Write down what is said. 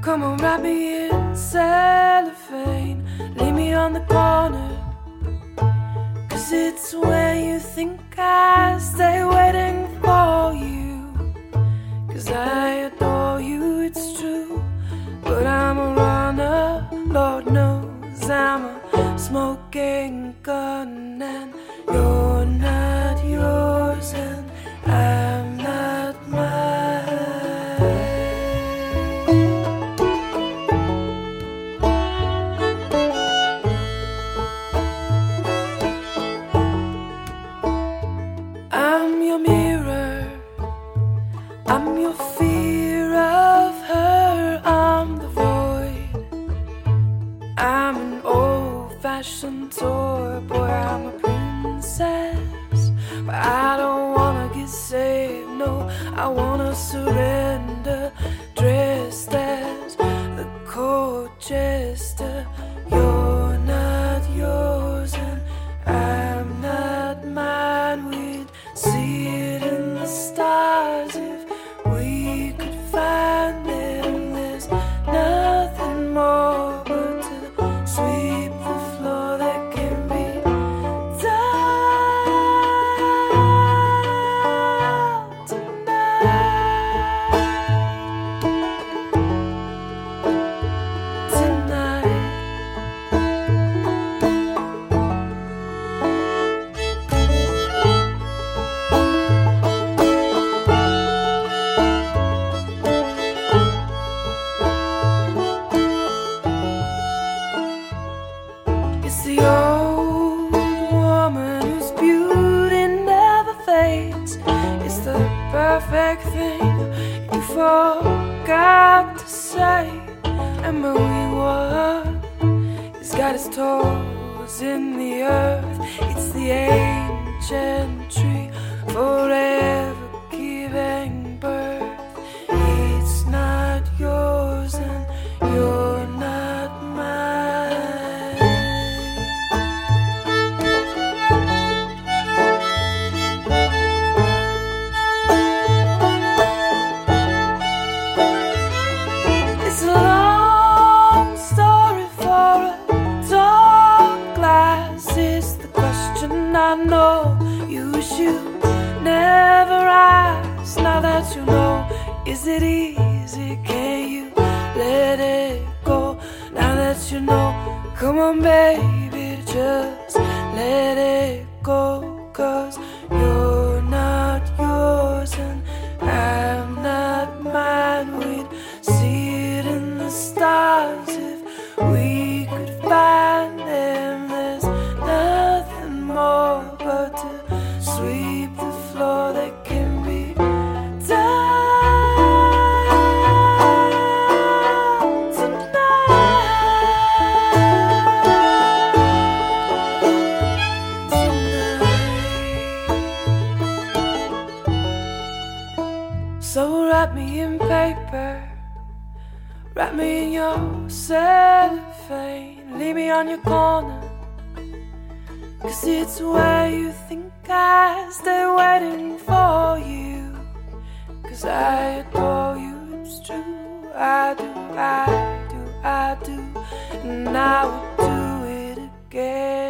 Come on, wrap me in cellophane, leave me on the corner, 'cause it's where you think I stay waiting for you. 'Cause I adore you, it's true, but I'm a runner, Lord knows I'm a smoking gun, and you're not yours and I'm not mine. I'm your mirror, I'm your fear of her, I'm the void. I'm an old-fashioned toy, boy, I'm a princess. But I don't wanna get saved, no, I wanna surrender, dressed as the court jester. You're not yours and I'm not mine. We'd see it in the stars if we could find them. There's nothing more but to sweep the floor that can be done tonight. It's the old woman whose beauty never fades. It's the perfect thing you forgot to say. And moving one, he's got his toes in the earth. It's the ancient tree, forever giving birth. It's not yours and you're not mine. It's a long story for a tall glass. It's the question I know you wish you never asked. Now that you know, is it easy? Can you let it go? Now that you know, come on baby, just let it go. 'Cause you're not yours and I'm not mine. We'd see it in the stars if we could find them. There's nothing more but to sweep the floor that can be done tonight. So wrap me in paper, wrap me in your cellophane, leave me on your corner, 'cause it's where you think I stay waiting for you. 'Cause I adore you, it's true, I do, I do, I do, and I would do it again.